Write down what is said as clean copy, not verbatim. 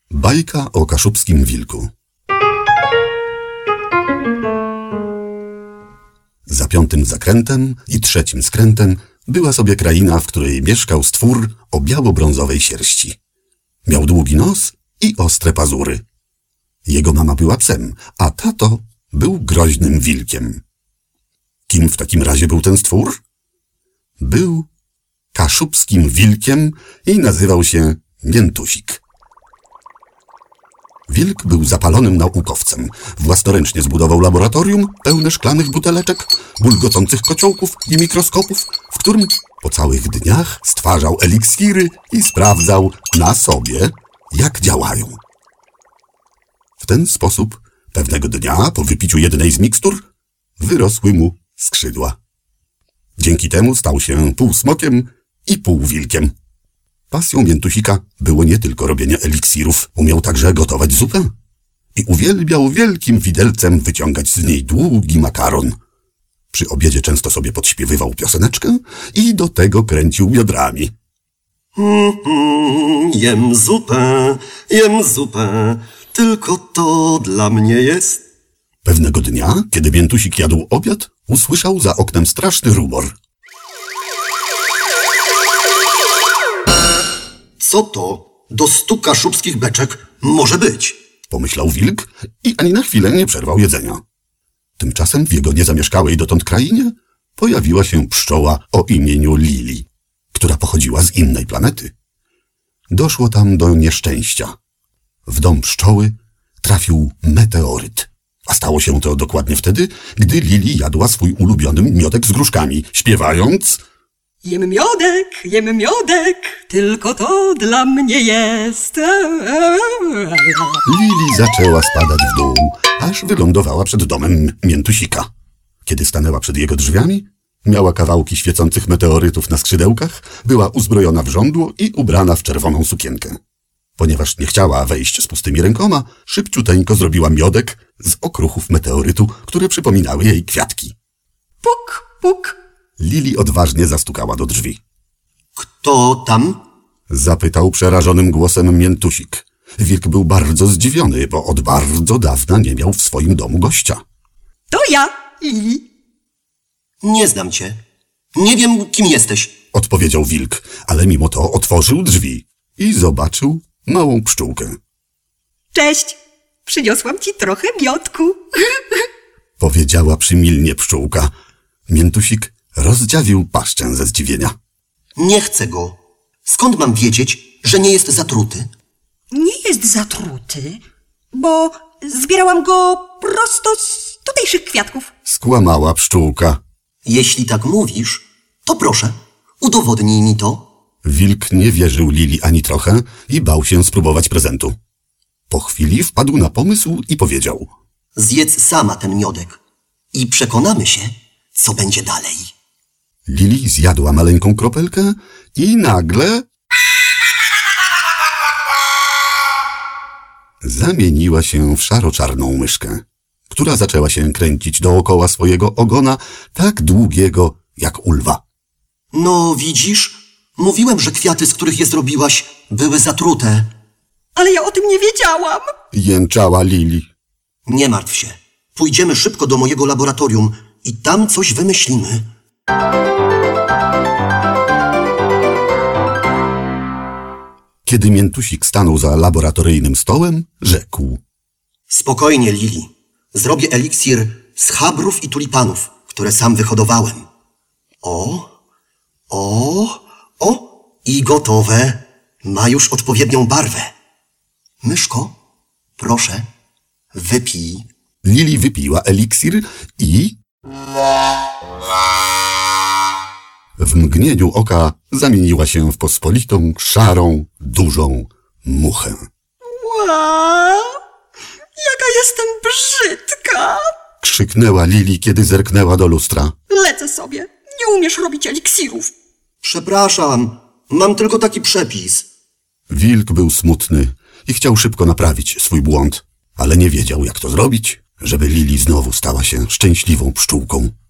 Bajka o kaszubskim wilku. Za 5. zakrętem i 3. skrętem była sobie kraina, w której mieszkał stwór o biało-brązowej sierści. Miał długi nos i ostre pazury. Jego mama była psem, a tato był groźnym wilkiem. Kim w takim razie był ten stwór? Był kaszubskim wilkiem i nazywał się Miętusik. Wilk był zapalonym naukowcem. Własnoręcznie zbudował laboratorium pełne szklanych buteleczek, bulgocących kociołków i mikroskopów, w którym po całych dniach stwarzał eliksiry i sprawdzał na sobie, jak działają. W ten sposób pewnego dnia, po wypiciu jednej z mikstur, wyrosły mu skrzydła. Dzięki temu stał się pół smokiem i pół wilkiem. Pasją Miętusika było nie tylko robienie eliksirów, umiał także gotować zupę i uwielbiał wielkim widelcem wyciągać z niej długi makaron. Przy obiedzie często sobie podśpiewywał pioseneczkę i do tego kręcił biodrami. Jem zupę, tylko to dla mnie jest. Pewnego dnia, kiedy Miętusik jadł obiad, usłyszał za oknem straszny rumor. Co to do 100 kaszubskich beczek może być? Pomyślał wilk i ani na chwilę nie przerwał jedzenia. Tymczasem w jego niezamieszkałej dotąd krainie pojawiła się pszczoła o imieniu Lili, która pochodziła z innej planety. Doszło tam do nieszczęścia. W dom pszczoły trafił meteoryt. A stało się to dokładnie wtedy, gdy Lili jadła swój ulubiony miodek z gruszkami, śpiewając: Jem miodek, tylko to dla mnie jest. Lili zaczęła spadać w dół, aż wylądowała przed domem Miętusika. Kiedy stanęła przed jego drzwiami, miała kawałki świecących meteorytów na skrzydełkach, była uzbrojona w żądło i ubrana w czerwoną sukienkę. Ponieważ nie chciała wejść z pustymi rękoma, szybciuteńko zrobiła miodek z okruchów meteorytu, które przypominały jej kwiatki. Puk, puk. Lili odważnie zastukała do drzwi. Kto tam? Zapytał przerażonym głosem Miętusik. Wilk był bardzo zdziwiony, bo od bardzo dawna nie miał w swoim domu gościa. To ja, Lili. Nie znam cię. Nie wiem, kim jesteś. Odpowiedział wilk, ale mimo to otworzył drzwi i zobaczył małą pszczółkę. Cześć, przyniosłam ci trochę miodku. Powiedziała przymilnie pszczółka. Miętusik rozdziawił paszczę ze zdziwienia. Nie chcę go. Skąd mam wiedzieć, że nie jest zatruty? Nie jest zatruty, bo zbierałam go prosto z tutejszych kwiatków. Skłamała pszczółka. Jeśli tak mówisz, to proszę, udowodnij mi to. Wilk nie wierzył Lili ani trochę i bał się spróbować prezentu. Po chwili wpadł na pomysł i powiedział: Zjedz sama ten miodek i przekonamy się, co będzie dalej. Lili zjadła maleńką kropelkę i nagle zamieniła się w szaro-czarną myszkę, która zaczęła się kręcić dookoła swojego ogona tak długiego jak u lwa. No widzisz, mówiłem, że kwiaty, z których je zrobiłaś, były zatrute. Ale ja o tym nie wiedziałam. Jęczała Lili. Nie martw się. Pójdziemy szybko do mojego laboratorium i tam coś wymyślimy. Kiedy Miętusik stanął za laboratoryjnym stołem, rzekł: Spokojnie, Lili. Zrobię eliksir z chabrów i tulipanów, które sam wyhodowałem. I gotowe. Ma już odpowiednią barwę. Myszko, proszę, wypij. Lili wypiła eliksir i w mgnieniu oka zamieniła się w pospolitą, szarą, dużą muchę. Wow, jaka jestem brzydka. Krzyknęła Lili, kiedy zerknęła do lustra. Lecę sobie. Nie umiesz robić eliksirów. Przepraszam, mam tylko taki przepis. Wilk był smutny i chciał szybko naprawić swój błąd, ale nie wiedział, jak to zrobić, żeby Lili znowu stała się szczęśliwą pszczółką.